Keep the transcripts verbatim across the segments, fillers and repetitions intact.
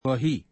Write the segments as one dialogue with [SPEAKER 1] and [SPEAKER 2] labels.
[SPEAKER 1] گاهی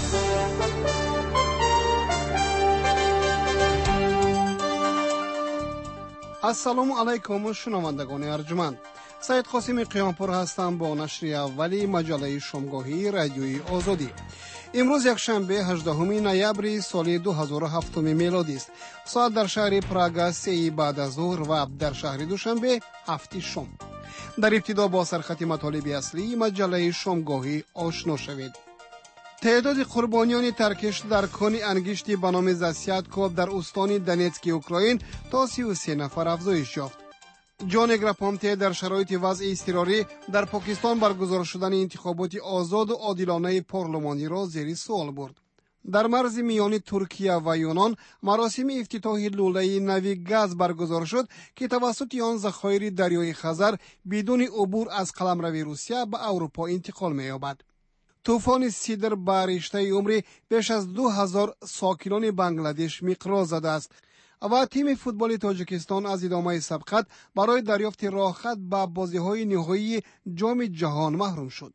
[SPEAKER 2] السلام علیکم شنوندگان ارجمند. سید قاسم قیامپور هستم با نشر اولی مجله شامگاهی رادیوی آزادی. امروز یک شنبه هجدهم نوامبر سال دو هزار و هفت میلادی است. ساعت در شهر پراگ سه بعد از ظهر و در شهر دوشنبه هفت شام. در ابتدا با سرخط مطالب اصلی مجله شامگاهی آشنا شوید. تعداد قربانیان ترکش در کان انگشتی به نام زاسیاتکو در استان دونتسک اوکراین تا سی و سه نفر افزایش یافت. جان اگراپامته در شرایط وضع اضطراری در پاکستان برگزار شدن انتخابات آزاد و عادلانه پارلمانی را زیر سوال برد. در مرز میان ترکیه و یونان مراسم افتتاح لوله نوی گاز برگزار شد که توسط آن ذخایر دریای خزر بدون عبور از قلمرو روسیه به اروپا انتقال می‌یابد. طوفان سیدر به رشته عمری بیش از دو هزار ساکنان بنگلادش مقراض زده است و تیم فوتبال تاجیکستان از ادامه سبقت برای دریافت راهخط به بازی‌های نهایی جام جهان محروم شد.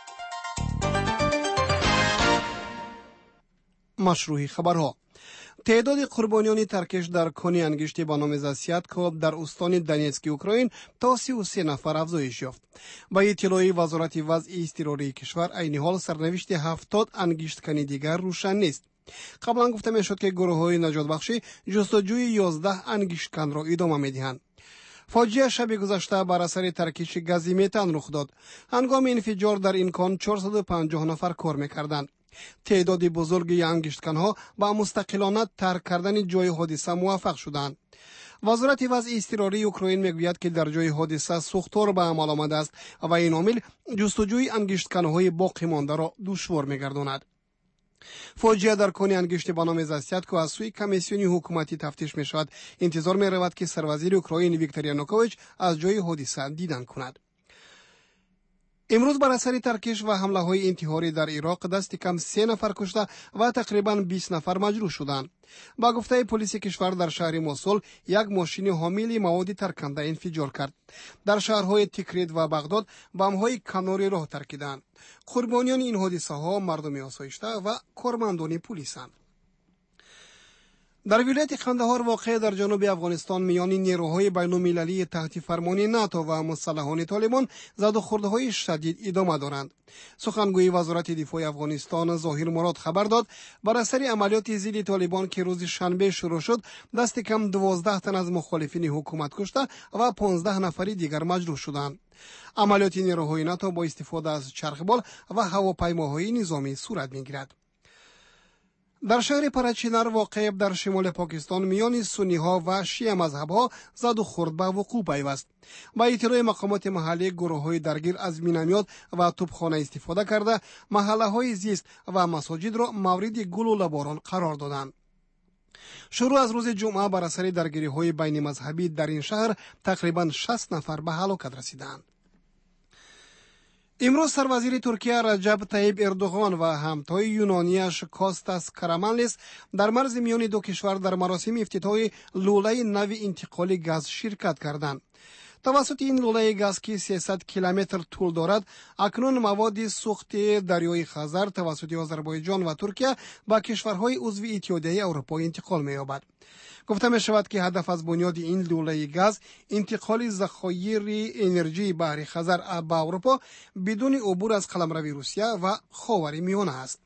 [SPEAKER 2] مشروع خبرها: تعداد قربانیان ترکش در کان انگشتی به نام زاسیاتکو در استان دونتسک اوکراین تا سی و سه نفر افزایش یافت. با اطلاع وزارت وضع اضطراری کشور عین حال سرنوشت هفتاد انگشتکن دیگر روشن نیست. قبلا گفته میشد که گروه‌های نجات بخشی جستجوی یازده انگشتکن را ادامه می‌دهند. فاجعه شب گذشته بر اثر ترکش گاز متان رخ داد. هنگام انفجار در این کان چهارصد و پنجاه نفر کار می‌کردند. تعداد بزرگی انگشتکن‌ها با مستقلانه ترک کردن جای حادثه موفق شدند. وزارت وضع اضطراری اوکراین میگوید که در جای حادثه سوختار به عمل آمده است و این عامل جستجوی انگشتکن‌های باقی مانده را دشوار می‌گرداند. فاجعه در کان انگشت به نام زاسیاتکو از سوی کمیسیون حکومتی تفتیش می شود. انتظار می رود که سروزیر اوکراین ویکتور یانوکوویچ از جای حادثه دیدن کند. امروز بر اثر ترکش و حمله های انتحاری در عراق دست کم سه نفر کشته و تقریباً بیست نفر مجروح شدند. با گفته پلیس کشور در شهر موسول یک ماشین حامل مواد ترکنده انفجار کرد. در شهرهای تیکریت و بغداد بمب‌های کناری راه ترکیدند. قربانیان این حادثه ها مردم آسایشته و کارمندان پلیسند. در ولایت قندهار واقع در جنوب افغانستان میان نیروهای بین‌المللی تحت فرمان ناتو و مسلحان طالبان زد و خوردهای شدید ادامه دارند. سخنگوی وزارت دفاع افغانستان ظاهر مراد خبر داد بر اثر عملیات ضد طالبان که روز شنبه شروع شد دست کم دوازده تن از مخالفین حکومت کشته و پانزده نفر دیگر مجروح شدند. عملیات نیروهای ناتو با استفاده از چرخبال و هواپیماهای نظامی صورت می‌گیرد. در شهر پراچینار واقع در شمال پاکستان میان سنی ها و شیعه مذهب ها زد و خورد به وقوع پیوست. با اطلاع مقامات محلی گروه های درگیر از مینامیات و توپخانه استفاده کرده محله های زیست و مساجد را مورد گلوله باران قرار دادند. شروع از روز جمعه بر اثر درگیری های بین مذهبی در این شهر تقریبا شصت نفر به هلاکت رسیدند. امروز سروزیر ترکیه رجب طیب اردوغان و همتای یونانیش کاستاس کارامانلیس در مرز میان دو کشور در مراسم افتتاح لوله نوی انتقال گاز شرکت کردند. توسط این لوله گاز که سیصد کیلومتر طول دارد اکنون مواد سوخت دریای خزر توسط آذربایجان و ترکیه به کشورهای عضو اتحادیه اروپا انتقال می‌یابد. گفته می شود که هدف از بنیاد این لوله گاز انتقال ذخایر انرژی بحر خزر به اروپا بدون عبور از قلمرو روسیه و خاور میانه است.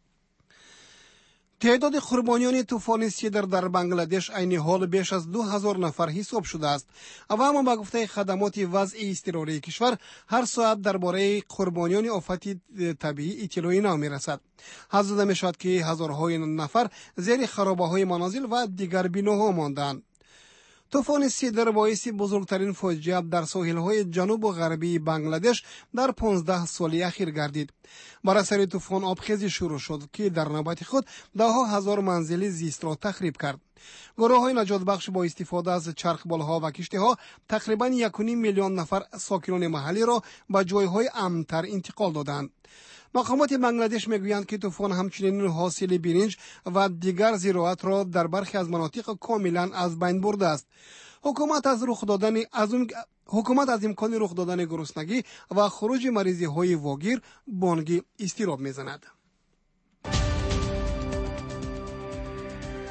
[SPEAKER 2] تعداد قربانیان طوفان سیدر در بنگلادش عین حال بیش از دو هزار نفر حساب شده است. اما با گفته خدمات وضع اضطراری کشور هر ساعت درباره قربانیان آفت طبیعی اطلاعی نمی رسد. حدس زده می شود که هزارهای نفر زیر خرابه‌های منازل و دیگر بناها ماندند. طوفان سیدر باعث بزرگترین فاجعه در ساحل‌های جنوب و غربی بنگلادش در پانزده سال اخیر گردید. بر اثر طوفان آبخیزی شروع شد که در نوبت خود ده ها هزار منزل زیست را تخریب کرد. گروه‌های نجات بخش با استفاده از چرخبال‌ها و کشتی‌ها تقریباً یک و نیم میلیون نفر ساکنان محلی را به جای‌های امن‌تر انتقال دادند. مقامات بنگلادش میگویند که طوفان همچنین حاصل برنج و دیگر زراعت را در برخی از مناطق کاملا از بین برده است. حکومت از رخ دادن از اون حکومت از امکان رخ دادن گرسنگی و خروج مریضی های واگیر بانگی استیراب میزند.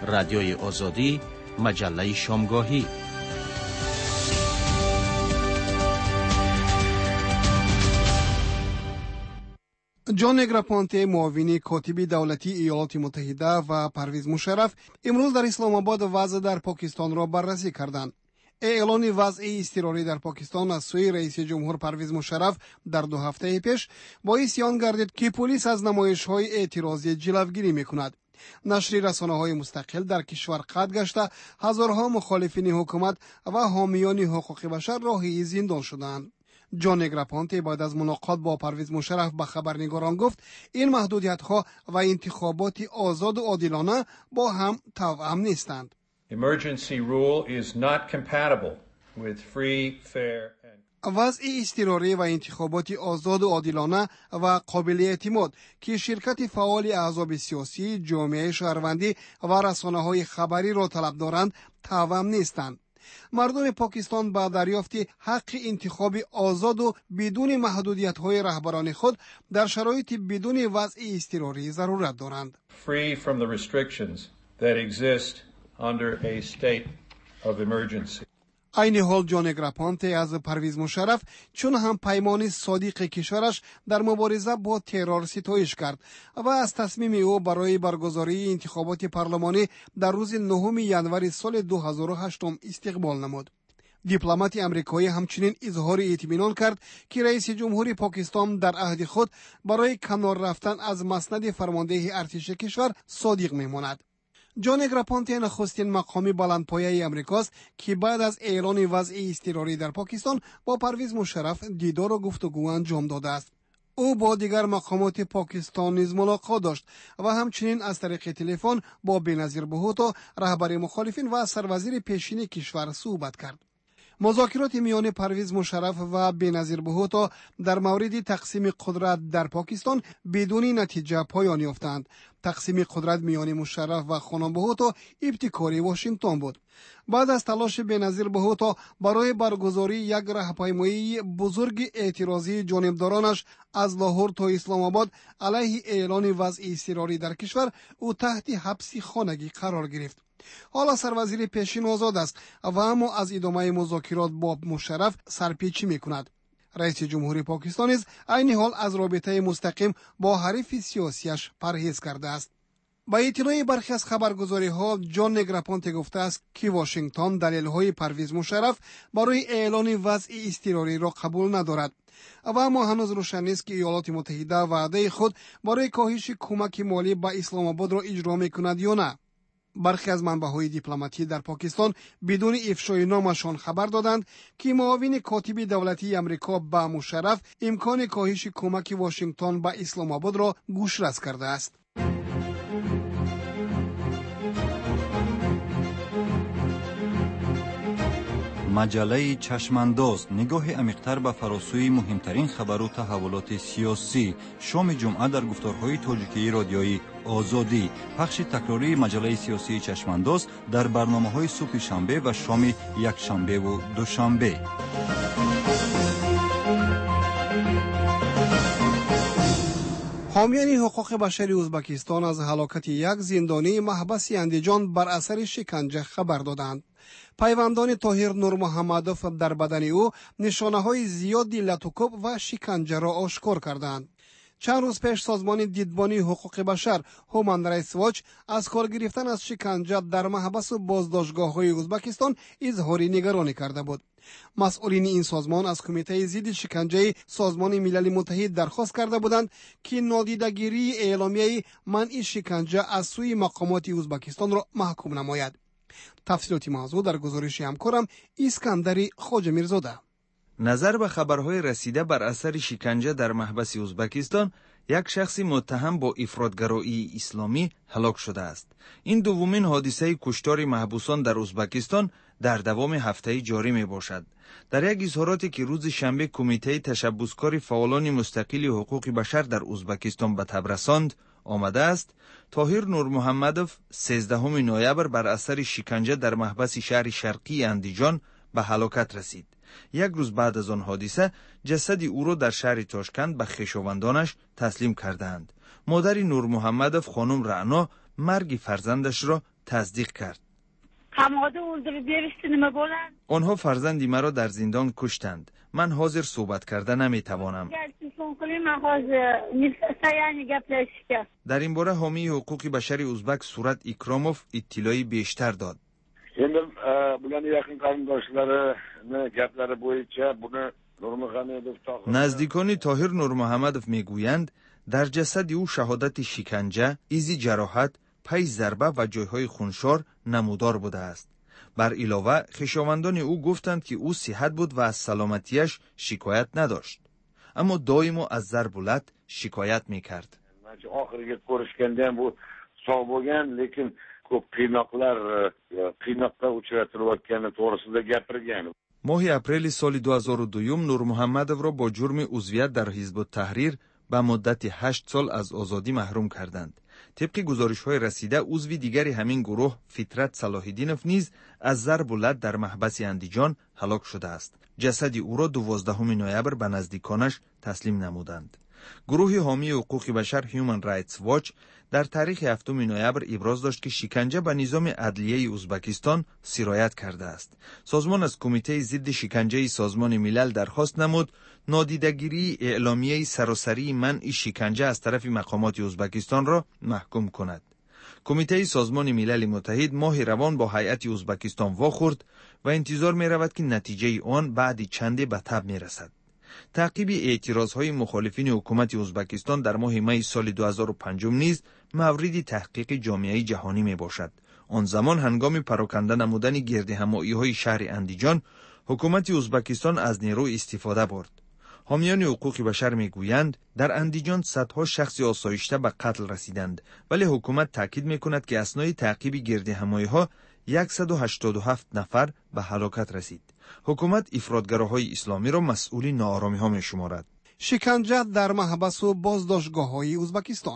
[SPEAKER 1] رادیوی آزادی، مجله شامگاهی.
[SPEAKER 2] جان نگراپانته، معاون کاتب دولتی ایالات متحده و پرویز مشرف امروز در اسلام آباد وضع در پاکستان را بررسی کردند. اعلان وضع اضطراری در پاکستان از سوی رئیس جمهور پرویز مشرف در دو هفته پیش باعث آن گردید که پلیس از نمایش‌های اعتراضی جلوگیری می‌کند. نشر رسانه‌های مستقل در کشور قطع گشته هزارها مخالفین حکومت و حامیان حقوق بشر راهی زندان شدند. جان نگراپانته بعد از ملاقات با پرویز مشرف به خبرنگاران گفت این محدودیت‌ها و انتخابات آزاد و عادلانه با هم توأم نیستند.
[SPEAKER 3] Emergency rule is not compatible with free, fair and
[SPEAKER 2] وضع اضطراری و انتخابات آزاد و عادلانه و قابل اعتماد که شرکت فعال احزاب سیاسی، جامعه شهروندی و رسانه‌های خبری را طلب دارند توأم نیستند. مردم پاکستان با دریافت حق انتخاب آزاد و بدون محدودیت‌های رهبران خود در شرایط بدون وضع اضطراری ضرورت دارند.
[SPEAKER 3] free from the restrictions that exist under a state of emergency.
[SPEAKER 2] این حال جان نگراپانته از پرویز مشرف چون هم پیمان صادق کشورش در مبارزه با ترور ستایش کرد و از تصمیم او برای برگزاری انتخابات پارلمانی در روز نهم ژانویه سال دو هزار و هشت استقبال نمود. دیپلمات امریکایی همچنین اظهار اطمینان کرد که رئیس جمهور پاکستان در عهد خود برای کنار رفتن از مسند فرمانده ارتش کشور صادق میماند. جان نگراپانته نخستین مقامی بلندپایه امریکاست که بعد از اعلان وضع اضطراری در پاکستان با پرویز مشرف دیدار و گفتگو انجام داده است. او با دیگر مقامات پاکستان نیز ملاقات داشت و همچنین از طریق تلفن با بینظیر بهوتو رهبر مخالفین و سروزیر پیشین کشور صحبت کرد. مذاکرات میان پرویز مشرف و بینظیر بهوتو در مورد تقسیم قدرت در پاکستان بدون نتیجه پایان یافتند. تقسیم قدرت میان مشرف و خانم بهوتو ابتکاری واشنگتن بود. بعد از تلاش بینظیر بهوتو برای برگزاری یک راهپیمایی بزرگ اعتراضی جانبدارانش از لاهور تا اسلام آباد علیه اعلان وضع اضطراری در کشور، او تحت حبس خانگی قرار گرفت. حالا سروزیر پیشین آزاد است و اما از ادامه مذاکرات با مشرف سرپیچی میکند. رئیس جمهوری پاکستان نیز عین حال از رابطه مستقیم با حریف سیاسیش پرهیز کرده است. با اطلاع برخی از خبرگزاری‌ها جان نگراپانته گفته است که واشنگتن دلیل‌های پرویز مشرف برای اعلان وضع اضطراری را قبول ندارد و اما هنوز روشن نیست که ایالات متحده وعده خود برای کاهش کمک مالی به اسلام آباد را اجرا می‌کند یا نه. برخی از منبع‌های دیپلماتی در پاکستان بدون افشای نامشان خبر دادند که معاون کاتب دولتی امریکا با مشرف امکان کاهش کمک واشنگتن به اسلام آباد را گوشرس کرده است.
[SPEAKER 4] مجله چشمانداز نگاه عمیق‌تر به فراسوی مهمترین خبر و تحولات سیاسی. شام جمعه در گفتارهای تاجیکی رادیویی آزادی. پخش تکراری مجله سیاسی چشمانداز در برنامه‌های صبح شنبه و شام یک شنبه و دوشنبه.
[SPEAKER 2] حامیان حقوق بشری ازبکستان از هلاکت یک زندانی محبس اندیجان بر اثر شکنجه خبر دادند. پیوندان طاهر نور محمدوف در بدن او نشانه‌های زیادی لطوکوب و شکنجه را آشکار کردند. چند روز پیش سازمان دیدبانی حقوق بشر هومن رایتس واچ از کار گرفتن از شکنجه در محبس و بازداشتگاه‌های ازبکستان اظهار نگرانی کرده بود. مسئولین این سازمان از کمیته ضد شکنجه سازمان ملل متحد درخواست کرده بودند که نادیدگیری اعلامیه منع شکنجه از سوی مقامات ازبکستان را محکوم نماید. تفصیلات موضوع در گزارش همکارم اسکندری خواجه میرزاده.
[SPEAKER 5] نظر به خبرهای رسیده بر اثر شکنجه در محبس ازبکستان، یک شخص متهم با افراطگرایی اسلامی هلاک شده است. این دومین حادثه کشتار محبوسان در ازبکستان در دوام هفته جاری می باشد. در یک اظهاراتی که روز شنبه کمیته تشبسکار فعالان مستقل حقوق بشر در ازبکستان به تب رساند، آمده است طاهر نور محمدوف سیزدهم نوامبر بر اثر شکنجه در محبس شهر شرقی اندیجان به هلاکت رسید. یک روز بعد از آن حادثه جسد او را در شهر تاشکند به خویشاوندانش تسلیم کردند. مادر نور محمدوف خانم رعنا مرگ فرزندش را تصدیق کرد.
[SPEAKER 6] آنها
[SPEAKER 5] فرزندی مرا در زندان کشتند. من حاضر صحبت کرده نمیتوانم. در این باره حامی حقوق بشر ازبک صورت اکراموف اطلاعی بیشتر داد.
[SPEAKER 7] Endi bularning yaqin qarindoshlarining gaplari bo'yicha buni Nurmuhamedov Tohir
[SPEAKER 5] نزدیکان طاهر نورمحمدov میگویند در جسد او شهادت شکنجه، ایزی جراحت، پی ضربه و جایهای خونشار نمودار بوده است. بر علاوه خویشاوندان او گفتند که او صحت بود و از سلامتیش شکایت نداشت، اما دائم از ضربولت شکایت میکرد.
[SPEAKER 7] oxiriga ko'rishganda ham bu sog' bo'lgan, lekin ko'p qiynoqlar qiynoqqa uchratilayotgani to'g'risida gapirgan.
[SPEAKER 5] ماه اپریل سال دو هزار و دو نورمحمدov را با جرم عضویت در حزب التحریر به مدت هشت سال از آزادی محروم کردند. طبق گزارش‌های رسیده عضو دیگری همین گروه فطرت صلاح‌الدینov نیز از ضرب و لط در محبس اندیجان هلاک شده است. جسد او را دوازدهم نوامبر به نزدیکانش تسلیم نمودند. گروه حامی حقوق بشر هیومن رایتس واچ در تاریخ هفتم نوامبر ابراز داشت که شکنجه به نظام عدلیه ازبکستان سرایت کرده است. سازمان از کمیته ضد شکنجه سازمان ملل درخواست نمود نادیدگیری اعلامیه سراسری منع شکنجه از طرف مقامات ازبکستان را محکوم کند. کمیته سازمان ملل متحد ماه روان با هیئت ازبکستان واخورد و انتظار می رود که نتیجه آن بعد چندی به تب می رسد. تعقیب اعتراضهای مخالفین حکومت ازبکستان در ماه می سال دو هزار و پنج نیز مورد تحقیق جامعه جهانی می باشد. آن زمان هنگام پراکنده نمودن گردهمایی‌های شهر اندیجان، حکومت ازبکستان از نیرو استفاده برد. حامیان حقوق بشر میگویند در اندیجان صدها شخص آسایشته به قتل رسیدند، ولی حکومت تاکید میکند که اثنای تعقیب گردهمایی‌ها صد و هشتاد و هفت نفر به هلاکت رسید. حکومت افراطگراهای اسلامی را مسئول ناآرامی‌ها می‌شمارد.
[SPEAKER 2] شکنجه در محبس و بازداشتگاه‌های ازبکستان.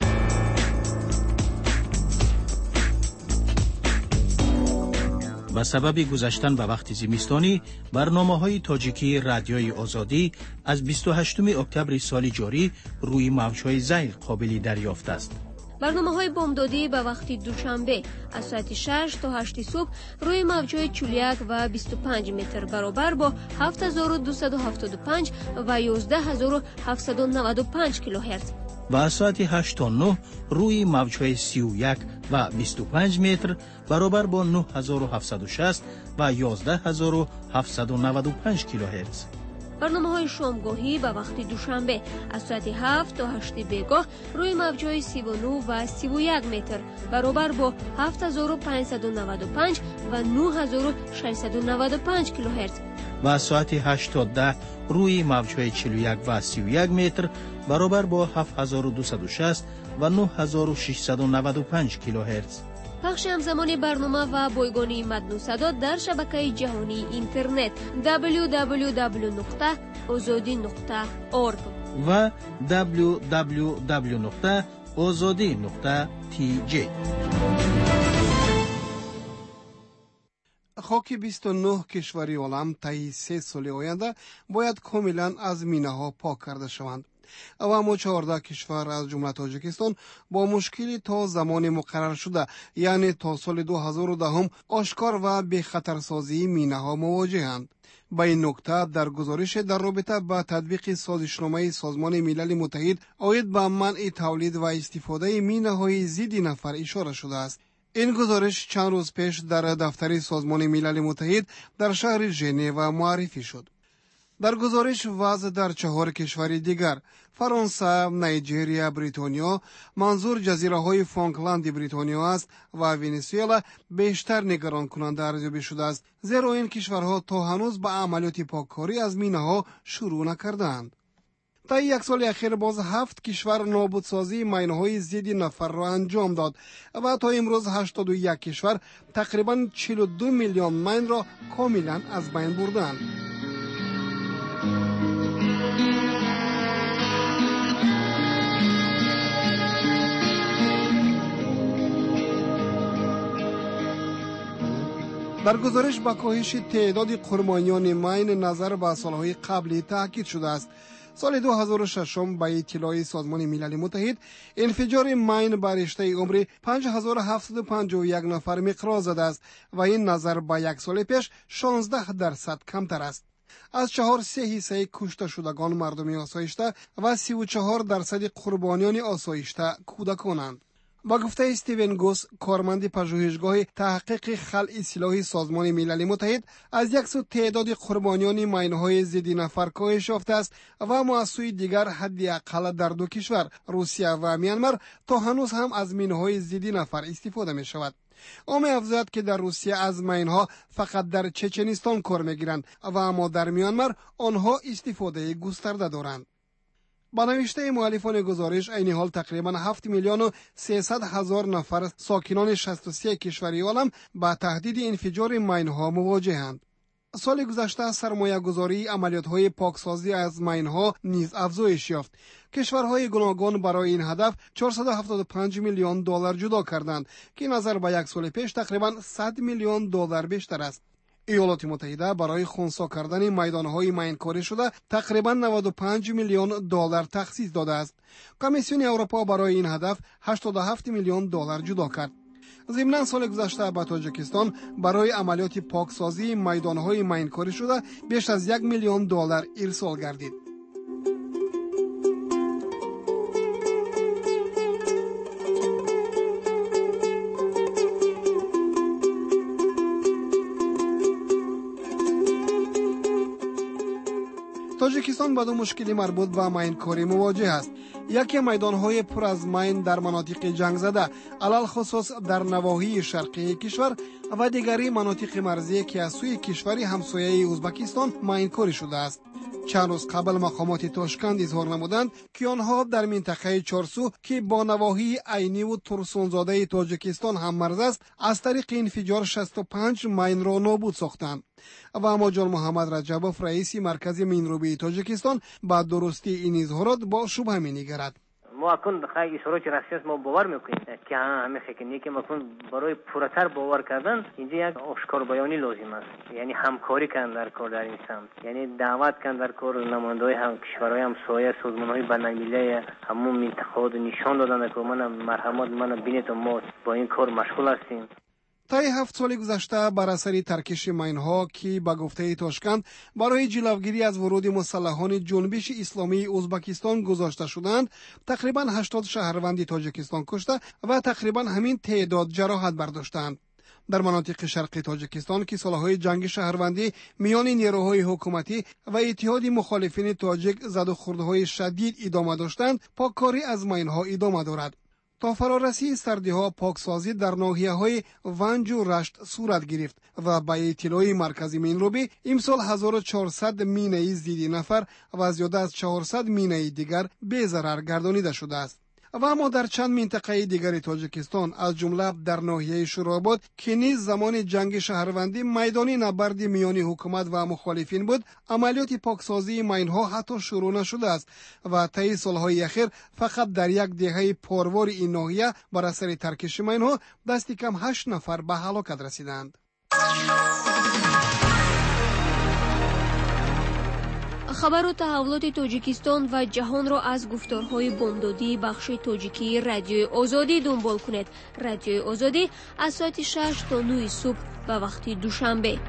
[SPEAKER 1] به سبب گذشتن به وقت زمستانی، برنامه‌های تاجیکی رادیوی آزادی از بیست و هشتم اکتبر سال جاری روی موج‌های زیل قابل دریافت است.
[SPEAKER 6] برنامه‌های بامدادی به وقت دوشنبه از ساعت شش تا هشت صبح روی موج‌های چهل و یک و بیست و پنج متر برابر با هفت هزار و دویست و هفتاد و پنج و یازده هزار و هفتصد و نود و پنج کیلوهرتز
[SPEAKER 1] و از ساعت هشت تا نه روی موج‌های سی و یک و بیست و پنج متر برابر با نه هزار و هفتصد و شصت و یازده هزار و هفتصد و نود و پنج کیلوهرتز.
[SPEAKER 6] برنامه‌های شامگاهی به وقت دوشنبه از ساعت هفت تا هشت بیگاه روی موج‌های سی و نه و سی و یک متر برابر با هفت هزار و پانصد و نود و پنج و نه هزار و ششصد و نود و پنج کیلوهرتز
[SPEAKER 1] و از ساعت هشت تا ده روی موج‌های چهل و یک و سی و یک متر برابر با هفت هزار و دویست و شصت و نه هزار و ششصد و نود و پنج کیلوهرتز.
[SPEAKER 6] پخش همزمان برنامه و بایگانی متن و صدا در شبکه جهانی اینترنت دبلیو دبلیو دبلیو نقطه آزادی نقطه اورگ
[SPEAKER 1] و دبلیو دبلیو دبلیو نقطه آزادی نقطه تی جی.
[SPEAKER 2] خاک بیست و نه کشوری عالم طی سه سال آینده باید کاملا از مینه‌ها پاک کرده شوند. و اما چهارده کشور از جمله تاجیکستان با مشکلی تا زمان مقرر شده، یعنی تا سال دو هزار و ده آشکار و به خطرسازی مینه‌ها مواجهند. با این نکته در گزارش در رابطه با تطبیق سازشنامه سازمان ملل متحد آید به منع تولید و استفاده مینه‌های ضد نفر اشاره شده است. این گزارش چند روز پیش در دفتر سازمان ملل متحد در شهر ژنو معرفی شد. در گزارش وضع در چهار کشور دیگر فرانسه، نیجریه، بریتانیا، منظور جزیره های فالکلند بریتانیا است و ونزوئلا بیشتر نگران کننده ارزیابی شده است، زیرا این کشورها تا هنوز به عملیات پاککاری از مینه ها شروع نکردند. تا یک سال اخیر باز هفت کشور نابودسازی مینه‌های ضد نفر را انجام داد و تا امروز هشتاد و یک کشور تقریباً چهل و دو میلیون مین را کاملا از بین بردند. در گزارش با کاهش تعداد قربانیان مین نظر به سالهای قبلی تاکید شده است. سال دو هزار و شش به اطلاع سازمان ملل متحد انفجار ماین بر رشته عمری پنج هزار و هفتصد و پنجاه و یک نفر مقراض زده است و این نظر به یک سال پیش شانزده درصد کمتر است. از چهار سه حصه کشته شدگان مردم آسایشته و سی و چهار درصد قربانیان آسایشته کودکانند. با گفته استیون گوس، کارمند پژوهشگاه تحقیق خلع سلاح سازمان ملل متحد، از یک سو تعداد قربانیان ماین‌های ضد نفر کاهش یافته است و از سوی دیگر حداقل در دو کشور روسیه و میانمار تا هنوز هم از مین‌های ضد نفر استفاده می شود. او می افزاید که در روسیه از ماین‌ها فقط در چچنستان کار می‌گیرند و اما در میانمار آنها استفاده گسترده دارند. با نوشته مؤلفان گزارش، این حال تقریبا هفت میلیون و سیصد هزار نفر ساکنان شصت و سه کشوری عالم با تهدید انفجار ماین‌ها مواجهند. سال گذشته سرمایه گذاری عملیات‌های پاکسازی از ماین‌ها نیز افزایش یافت. کشورهای گوناگون برای این هدف چهارصد و هفتاد و پنج میلیون دلار جدا کردند که نظر به یک سال پیش تقریبا صد میلیون دلار بیشتر است. ایالات متحده برای خنثی کردن میدانهای ماینکاری شده تقریبا نود و پنج میلیون دلار تخصیص داده است. کمیسیون اروپا برای این هدف هشتاد و هفت میلیون دلار جدا کرد. ضمن سال گذشته به تاجیکستان برای عملیات پاکسازی میدانهای ماینکاری شده بیش از یک میلیون دلار ارسال گردید. تاجیکستان با دو مشکلی مربوط به ماینکاری مواجه است. یکی میدانهای پر از ماین در مناطق جنگ زده، علل خصوص در نواحی شرقی کشور، و دیگری مناطق مرزی که از سوی کشوری همسایه ازبکستان ماینکاری شده است. چند روز قبل مقامات تاشکند اظهار نمودند که آنها در منطقه چارسو که با نواحی عینی و ترسونزاده تاجیکستان هم مرز است، از طریق انفجار شصت و پنج ماین را نابود ساختند. و اما جان محمد رجبوف، رئیس مرکز مینروبی تاجیکستان، با درستی این اظهارات با شبهه می‌نگرد.
[SPEAKER 8] ما اکن خیلی اصرار که رسمی است ما باور میکنیم که همه خیلی که ما کن برای پورتر باور کردن اینجا یک آشکار بیانی لازم است. یعنی همکاری کردن در کار در این سمت، یعنی دعوت کردن در کار نمایندگان هم کشورهای همسایه، سازمان‌های بین‌المللی همون منطقه‌ها نشان دادن که من مرحمت من بینید ما با این کار مشغول هستیم.
[SPEAKER 2] طی هفت سال گذشته بر اثر ترکش ماین‌ها که به گفته تاشکند برای جلوگیری از ورود مسلحان جنبش اسلامی ازبکستان گذاشته شدند، تقریبا هشتاد شهروند تاجیکستان کشته و تقریبا همین تعداد جراحت برداشتند. در مناطق شرقی تاجیکستان که سالهای جنگ شهروندی میان نیروهای حکومتی و اتحاد مخالفین تاجیک زد و خوردهای شدید ادامه داشتند، پاککاری از ماین‌ها ادامه دارد. تا فرارسی سردی‌ها پاکسازی در ناحیه‌های ونج و رشت صورت گرفت و به اطلاع مرکز مینروبی امسال هزار و چهارصد مینه ضد نفر و زیاده از چهارصد مینه دیگر به ضرر گردانیده شده است. و اما در چند منطقه دیگر تاجیکستان از جمله در ناحیه شوراباد که نیز زمان جنگ شهروندی میدانی نبرد میان حکومت و مخالفین بود، عملیات پاکسازی ماین‌ها حتی شروع نشده است و طی سالهای اخیر فقط در یک دهه پاروار این ناحیه بر اثر ترکش ماین‌ها دست کم هشت نفر به هلاکت رسیدند.
[SPEAKER 6] خبر و تحولات تاجیکستان و جهان را از گفتارهای بامدادی بخش تاجیکی رادیوی آزادی دنبال کنید. رادیوی آزادی از ساعت شش تا نه صبح به وقت دوشنبه.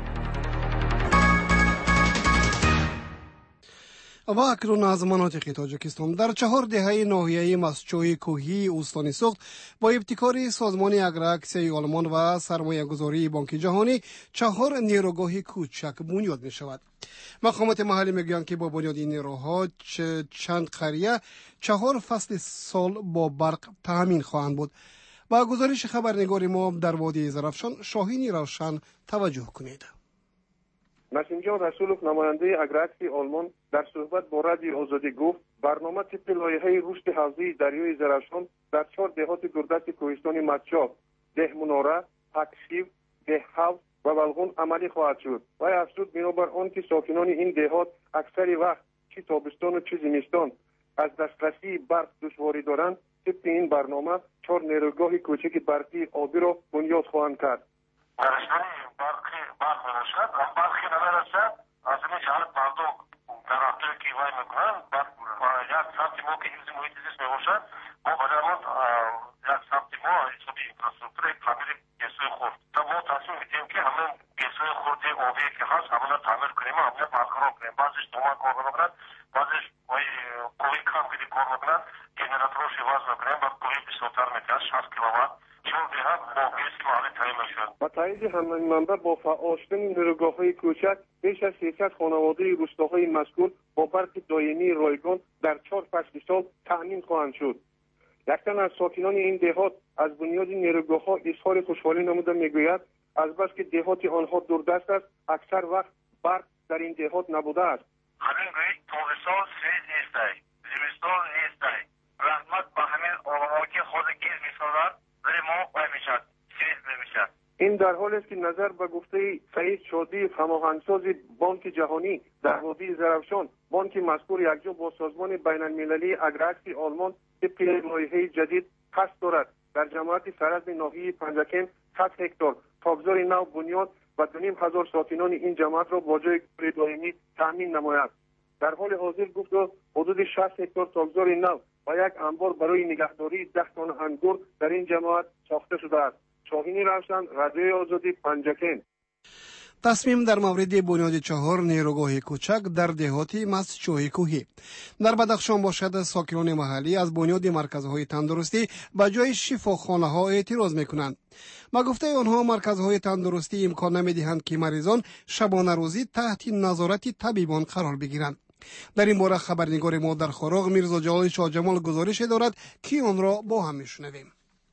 [SPEAKER 2] و اکنون از مناطق تاجیکستان در چهار دهه ناحیه مسچوی کوهی استان سوخت با ابتکار سازمان اگراکسیای آلمان و سرمایه گذاری بانک جهانی چهار نیروگاه کوچک بنیاد می شود. مقامات محلی میگویند که با بنیاد این نیروها چند قریه چهار فصل سال با برق تامین خواهند بود. با گزارش خبرنگار ما در وادی زرافشان شاهین روشن توجه کنید.
[SPEAKER 9] مسنجر رسولوف نماینده اگراکسی آلمان در صحبت با رادیو آزادی گفت برنامه طبق لایحه رشد حوزه دریای زرافشان در چهار دهات دوردست کوهستان مچاب، ده مناره، پکشیو، ده حوض و بلغون عملی خواهد شد. و افزود بنابر آنکه ساکنان این دهات اکثر وقت چه تابستان و چه زمستان از دسترسی برق دشواری دارند، طبق این برنامه چهار نیروگاه کوچک برقی آبی را بنیاد خواهند کرد.
[SPEAKER 10] برقی برق نرسد، برقی نرسد، از این حالت مردم در اختر که وای میکنن برق بعضش دوام کار میکنن، بعضش وای کوی کم کدی کار میکنن، گنراتورش واز میکنن، بعد کوی بیست‌تر میتر شصت کیلووات چون دیگه با بیست کیلووات تعیین شد.
[SPEAKER 9] با تایید همین منبع با فعال شدن نیروگاه‌های کوچک بیش از سیصد خانواده روستاهای مذکور با برق دائمی رایگان در چهار فصل سال تأمین خواهند شد. یک تن از ساکنان این دهات از بنیاد نیروگاه‌ها اظهار خوشحالی نموده میگوید از بس که دهات آنها دوردست است اکثر وقت برق در این دهات نبوده است.
[SPEAKER 10] همین گویی تابستان سویز نیسته، زمستان نیسته. رحمت به همین آدم‌ها که خود گیز می‌سازند ولی ما وای میشد سویز نمیشد.
[SPEAKER 9] این در حالی است که نظر به گفته سعید شادی هماهنگساز بانک جهانی در وادی زرافشان بانک مذکور یکجا با سازمان بین المللی اگرکسی آلمان طبق لایحه جدید قصد دارد در جماعت سرحد ناحیه پنجکن صد هکتار تابزار نو بنیاد و دو نیم هزار ساکنان این جماعت را با جای کار دائمی تامین نماید. در حال حاضر گفت حدود شصت هکتار تابزار نو و یک انبار برای نگهداری ده تن انگور در این جماعت ساخته شده است. شاهینی روشن، رادیوی آزادی، پنجکن.
[SPEAKER 2] تصمیم در مورد بنیاد چهار نیروگاه کوچک در دهاتی مسچوهی کوهی در بدخشان باشد. ساکنان محلی از بنیاد مرکزهای تندرستی به جای شفاخانه ها اعتراض میکنند. با گفته آنها مرکزهای تندرستی امکان نمیدهند که مریضان شبانه روزی تحت نظارت طبیبان قرار بگیرند. در این باره خبرنگار ما در خاراغ میرزا جلال شاه جمال گزارش دارد که آن را با هم میشنویم.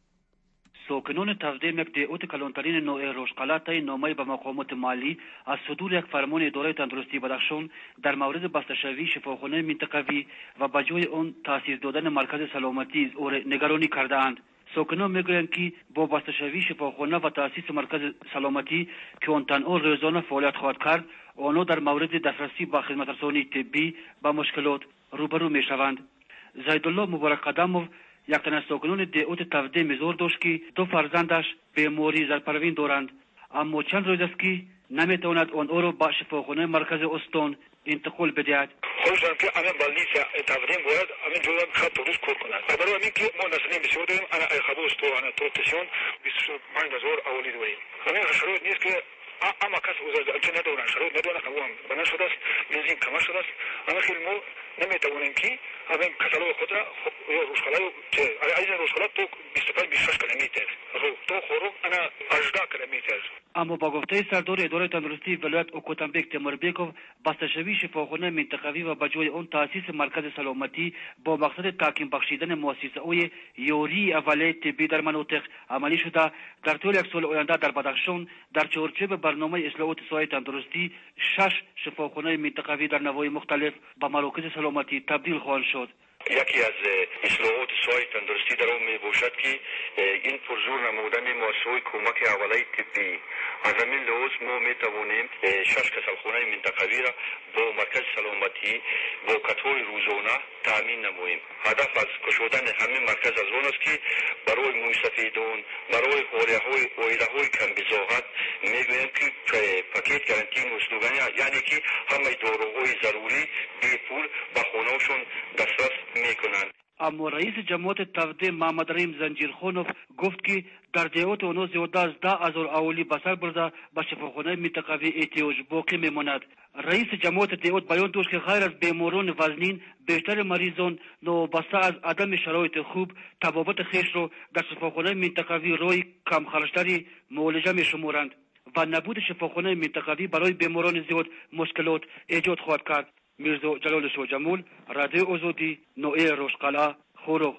[SPEAKER 11] ساکنان تفدیم یک دیوت کلانترین نوع روشقلات تای نامه به مقامات مالی از صدور یک فرمان اداره تندرستی بدخشان در مورد بسته‌شوی شفاخانه منطقوی و به جای آن تأسیس دادن مرکز سلامتی اور نگرانی کرده‌اند. ساکنان میگویند که با بسته‌شوی شفاخانه و تأسیس مرکز سلامتی که آن تنها روزانه فعالیت خواهد کرد، آنها در مورد دسترسی به خدمت‌رسانی طبی با مشکلات روبرو میشوند. زیدالله مبارک قدمov یک تن از ساکنان دیوت تفده میزور داشت که دو فرزندش بیماری زرپروین دارند، اما چند روز است که نمیتواند آنها را به شفاخانه مرکز استان انتقال بدهد.
[SPEAKER 10] خودشان که انا بالیس تفدیم باید همین جواب خط روز کار کنند. برای همین که ما نسلیم بسیار داریم، انا ای خبوز تو انا تو تشون بیست و پنج هزار اولی داریم. همین شروط نیست که اما کس اوزاد که ندارن شروط ندارن قوام بنا شده است بنزین کم شده است. اما خیلی ما نمیتوانیم که همین کتالوگ خود را روشخلا که از روشخلا تو بیست و پنج بیست و شش کیلومتر رو تو خورو انا هجده کیلومتر.
[SPEAKER 11] اما با گفته سردار اداره تندرستی ولایت اوکوتنبک تیموربیکوف بسته‌شوی شفاخانه منطقوی و به جای آن تأسیس مرکز سلامتی با مقصد تحکیم بخشیدن مؤسسه‌های یاری اولیه طبی در مناطق عملی شده در طول یک سال آینده در بدخشان در چارچوب برنامه اصلاحات ساحه تندرستی شش شفاخانه منطقوی در نواحی مختلف به مراکز سلامتی تبدیل خواهند شد.
[SPEAKER 10] یکی از اصلاحات ساحه تندرستی در آن می باشد که این پرزور نمودن مؤسسه‌های کمک اولیه طبی. از همین لحاظ ما می توانیم شش کسلخانه منطقوی را با مرکز سلامتی با کت‌های روزانه تامین نماییم. هدف از گشودن همین مرکز از آن است که برای موسفیدان، برای حالی‌های عایده‌های کم بضاعت میگوییم که پاکت گارانتی نوشیدنی، یعنی که همه داروهای ضروری بی پول به خانه‌شان دسترس میکنند.
[SPEAKER 11] اما رئیس جماعت تفده محمد رحیم زنجیرخانوف گفت که در دیوت آنها زیاده از ده هزار اولی بسر برده به شفاخانه منطقوی احتیاج باقی میماند. رئیس جماعت دیوت بیان داشت که غیر از بیماران وزنین بیشتر مریضان نوابسته از عدم شرایط خوب طبابت خویش را در شفاخانه منطقوی رای کم خرجتری معالجه میشمارند و نبود شفاخانه منطقوی برای بیماران زیاد مشکلات ایجاد خواهد کرد. میرزا جلال شاه جمال، رادیو آزادی، نوع روشقلا، خاراغ.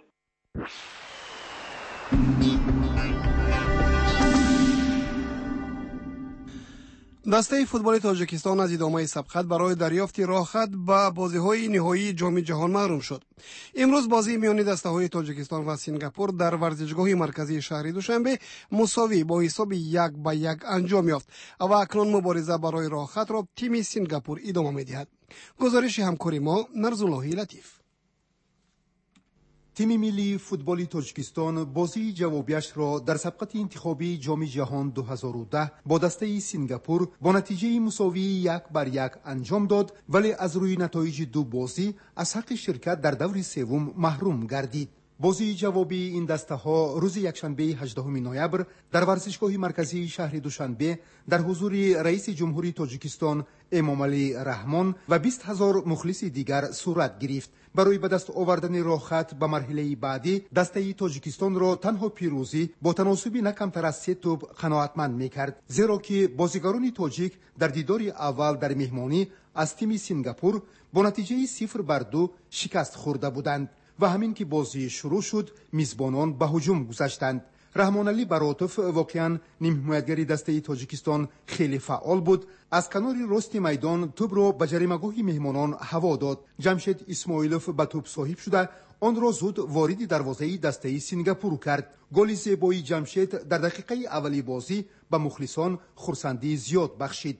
[SPEAKER 2] دسته فوتبال تاجیکستان از ادامه سبقت برای دریافت راهخط به بازی‌های نهایی جام جهان محروم شد. امروز بازی میان دسته‌های تاجیکستان و سنگاپور در ورزشگاه مرکزی شهر دوشنبه مساوی با حساب یک به یک انجام یافت و اکنون مبارزه برای راهخط را تیم سنگاپور ادامه می‌دهد. گزارش همکاری ما نرزاللهی لطیف.
[SPEAKER 12] تیم ملی فوتبال تاجیکستان بازی جوابیش را در سبقت انتخابی جام جهان دو هزار و ده با دسته سنگاپور با نتیجه مساوی یک بر یک انجام داد، ولی از روی نتایج دو بازی از حق شرکت در دور سوم محروم گردید. بازی جوابی این دسته ها روز یکشنبه هجدهم نوامبر در ورزشگاه مرکزی شهر دوشنبه در حضور رئیس جمهوری تاجیکستان امامعلی رحمان و بیست هزار مخلص دیگر صورت گرفت. برای به دست آوردن راه خط به مرحله بعدی دسته تاجیکستان را تنها پیروزی با تناسبی نه کمتر از سه توپ قناعتمند میکرد، زیرا که بازیگران تاجیک در دیدار اول در مهمانی از تیم سینگاپور با نتیجه صفر بر دو شکست خورده بودند و همین که بازی شروع شد میزبانان به هجوم گذشتند. رحمان علی براتف واقعا نیم حمایتگری دسته تاجیکستان خیلی فعال بود. از کنار راست میدان توپ را به جریمه‌گاه مهمانان هوا داد. جمشید اسماعیلوف به توپ صاحب شده آن را زود وارد دروازه دسته سینگاپور کرد. گل زیبایی جمشید در دقیقه اولی بازی به مخلصان خرسندی زیاد بخشید.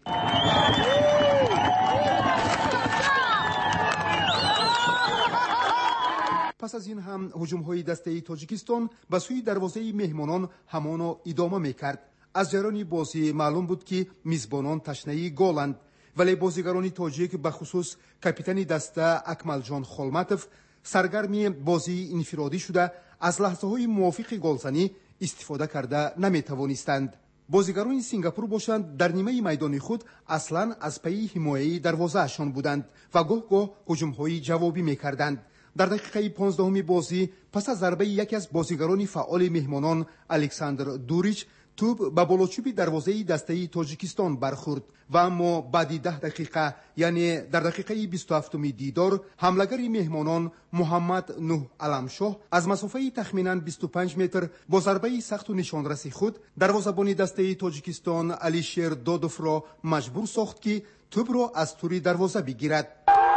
[SPEAKER 12] پس از این هم هجوم‌های دسته تاجیکستان به سوی دروازه مهمانان همان ادامه می‌کرد. از جریان بازی معلوم بود که میزبانان تشنه گلند، ولی بازیگران تاجیک به خصوص کاپیتان دسته اکمل جان خولماتوف سرگرم بازی انفرادی شده از لحظه‌های موافق گلزنی استفاده کرده نمی‌توانستند. بازیگران سینگاپور باشند در نیمه میدانی خود اصلاً از پی حمایه دروازه‌شان بودند و گاه گاه هجوم‌های جوابی می‌کردند. در دقیقه پانزدهم بازی پس از ضربه یکی از بازیگران فعال مهمانان الکساندر دوریچ توپ به بالوچوب دروازه دسته تاجیکستان برخورد و اما بعد ده دقیقه یعنی در دقیقه بیست و هفتم دیدار حملگر مهمانان محمد نوح علمشاه از مسافه تخمینا بیست و پنج متر با ضربه سخت و نشانرس خود دروازه‌بان دسته تاجیکستان علیشیر دودوف را مجبور ساخت که توپ را از توری دروازه بگیرد.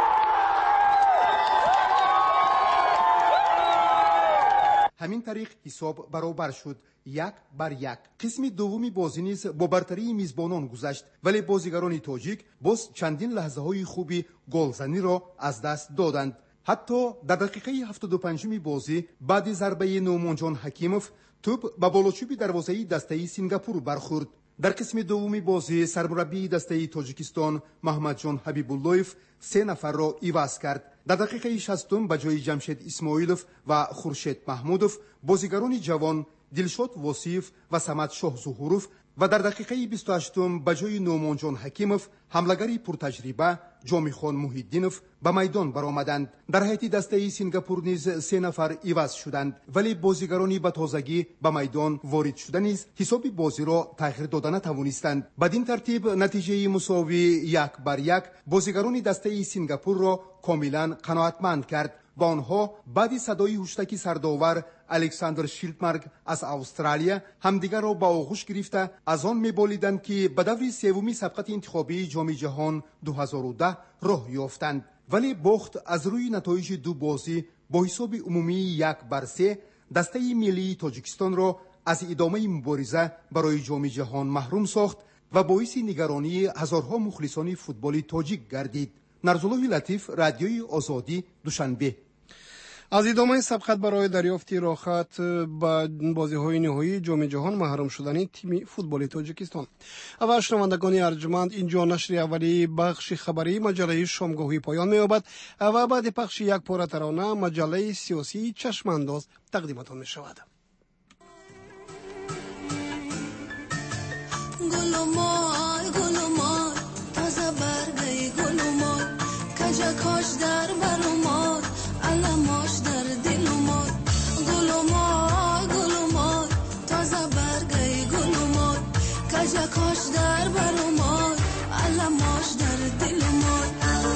[SPEAKER 12] همین طریق حساب برابر شد، یک بر یک. قسم دومی بازی نیز با برتری میزبانان گذشت، ولی بازیگران تاجیک باز چندین لحظه های خوبی گلزنی را از دست دادند. حتی در دقیقه هفتاد و پنجم بازی بعد ضربه نومان جان حکیموف توپ به بالوچوب دروازه دسته سینگاپور برخورد. در قسم دومی بازی سرمربی دسته تاجیکستان محمد جان حبیب اللهیف سه نفر را عوض کرد. در دقیقه شصتم به جای جمشید اسماعیلوف و خورشید محمودوف بازیگران جوان دلشاد وصیف و صمد شاه ظهوروف و در دقیقه بیست و هشتم به جای نومان جان حکیموف حملگری پرتجربه جامی خان محیدینوف به میدان برآمدند. در هیئت دسته سینگاپور نیز سه نفر عوض شدند، ولی بازیگرانی به تازگی به میدان وارد شده نیز حساب بازی را تغییر داده نتوانستند. بدین ترتیب نتیجه مساوی یک بر یک بازیگران دسته سینگاپور را کاملا قناعتمند کرد. با آنها بعد صدای هشتک سرداور الکساندر شیلدمارک از استرالیا همدیگر را با آغوش گرفته از آن می‌بالیدند که به دور سومی سبقت انتخابی جام جهان دو هزار و ده راه یافتند، ولی باخت از روی نتایج دو بازی با حساب عمومی یک بر سه دسته ملی تاجیکستان را از ادامه مبارزه برای جام جهان محروم ساخت و باعث نگرانی هزارها مخلصان فوتبال تاجیک گردید. نرزالله لطیف، رادیوی آزادی، دوشنبه.
[SPEAKER 2] از ادامه سبقت برای دریافت راحت به بازی‌های نهایی جام جهان محروم شدن تیم فوتبال تاجیکستان. و شنوندگان ارجمند، اینجا نشر اولی بخش خبری مجله شامگاهی پایان می‌یابد و بعد پخش یک پاره ترانه مجله سیاسی چشمانداز تقدیمتان می‌شود.
[SPEAKER 13] گلومار گلومار تازه برگی گلومار کجا کاش در برومار علماش در دلومار گلومار گلومار تازه برگی گلومار کجا کاش در برومار علماش در دلومار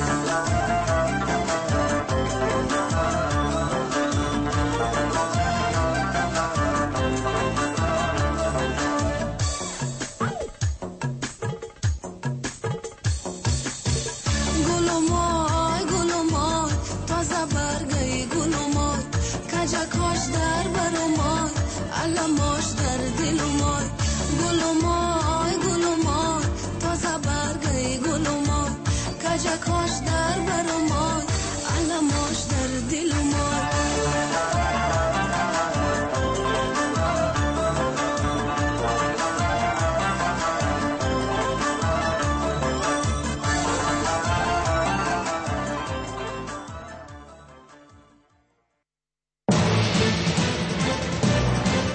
[SPEAKER 13] کاش در برامار علماش در دلومار گلومار گلومار تازه برگی گلومار کجا کاش در برامار علماش در دلومار